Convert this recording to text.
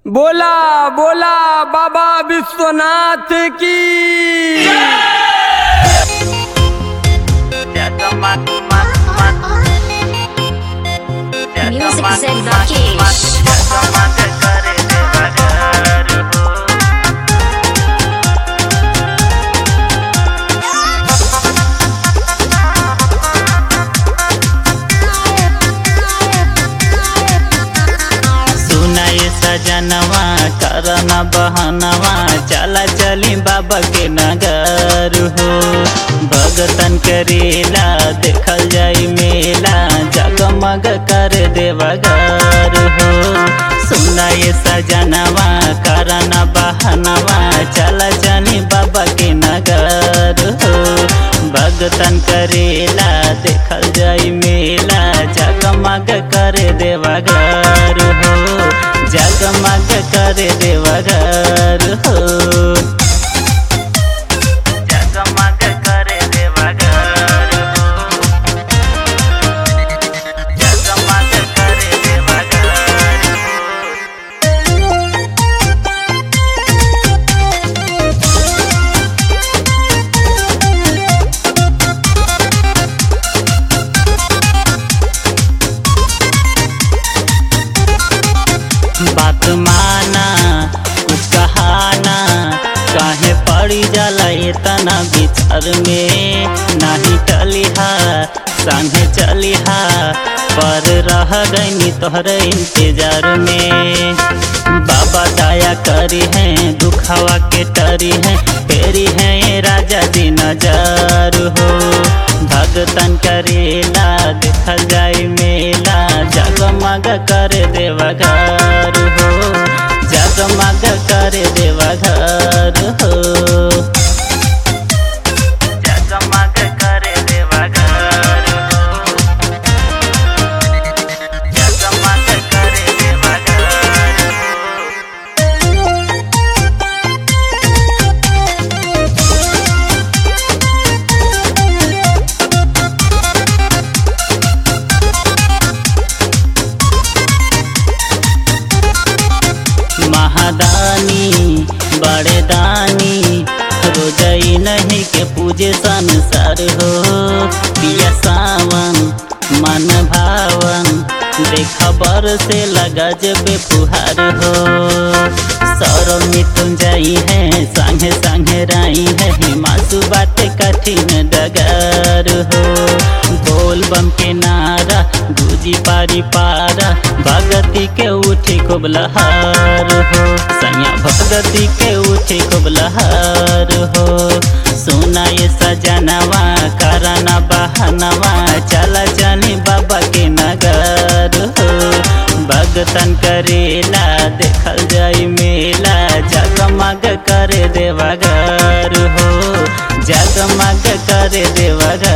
बोला बोला बाबा विश्वनाथ की। Music said Rakesh. सुनाए सजनवा करना बहनवा चला चली बाबा के नगर हो। भगतन करेला देखल जाई मेला जगमग कर देवगर हो। सुनाए सजनवा करना बहनवा चला चली बाबा के नगर हो। भगतन करेला देखल जाई मेला जगमग कर देवगर हो। जगमग कर देवगर हो। जगमग कर देवगर हो। जगमग कर देवगर हो। बात माना कुछ कहाना काहे पड़ी जाला इतना विचार में। नहीं टलिहा संगे चलिहा पर रह गई तोहरे इंतजार में। बाबा दया करी है दुखावा के टरी है फेरी है राजा जी नजर हो। भगतन करेला देखल जाई मेला जगमग कर देवगर हो। जगमग कर देवगर हो। जगमग कर देवगर हो। जगमग कर देवगर हो। महादानी बड़े दानी रोजई नहीं के पूजे संसार हो। पिया सावन मन भावन देखबर से लगा जबे फुहार हो। सौरव मृत्युंजयी है संगे संगे राई है हिमांशु बाटे कठिन डगर हो। बोल बम के नारा गुजी पारी पारा भगती के उठी खूब लहार हो। सैया भगती के उठी खूब लहार हो। सुना ये सजनवा करना बहनवा चला चली बाबा के नगर हो। भगतन करेला देखल जाई मेला जगमग कर देवगर हो। जगमग कर देवगर